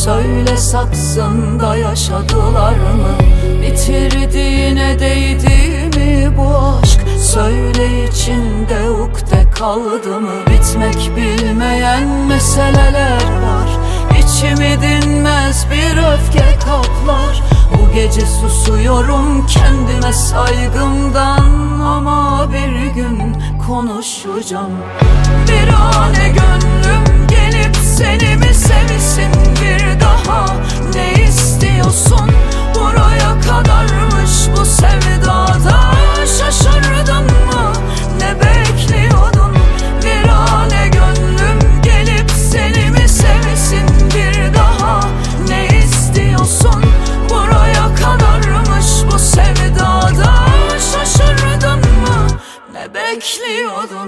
Söyle saksında yaşadılar mı? Bitirdiğine değdi mi bu aşk? Söyle içinde ukde kaldı mı? Bitmek bilmeyen meseleler var. İçimi dinmez bir öfke kaplar. Bu gece susuyorum kendime saygımdan, ama bir gün konuşacağım. Bir ane gönlüm gelip seni mi sevsin bir daha? Ne istiyorsun? Buraya kadarmış bu sevdada. Şaşırdın mı? Ne bekliyordun? Bir ane gönlüm gelip seni mi sevsin bir daha? Ne istiyorsun? Buraya kadarmış bu sevdada. Şaşırdın mı? Ne bekliyordun?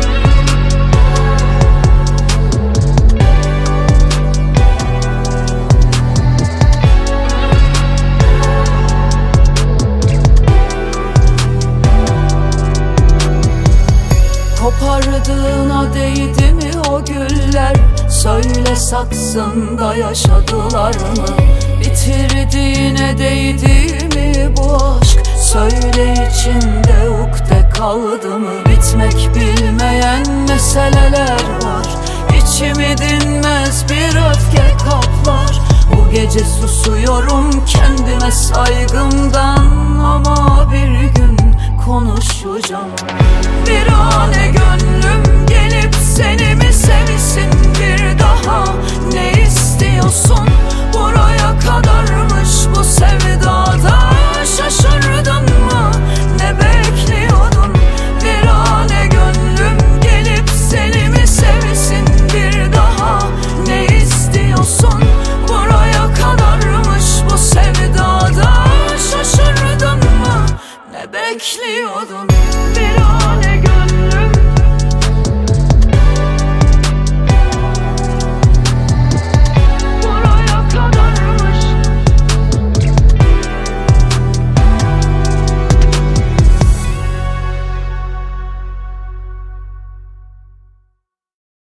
Kopardığına değdi mi o güller? Söyle saksında yaşadılar mı? Bitirdiğine değdi mi bu aşk? Söyle içinde ukde kaldı mı? Bitmek bilmeyen meseleler var. İçimi dinmez bir öfke kaplar. Bu gece susuyorum kendime saygımdan, ama bir gün konuşacağım. Bir ane gönlüm gelip seni mi sevsin bir daha? Ne istiyorsun? Buraya kadarmış bu sevdada. Şaşırdın mı? Ne bekliyordun? Bir ane gönlüm gelip seni mi sevsin bir daha? Ne istiyorsun? Buraya kadarmış bu sevdada. Şaşırdın mı? Ne bekliyordun? Bir ane gönlüm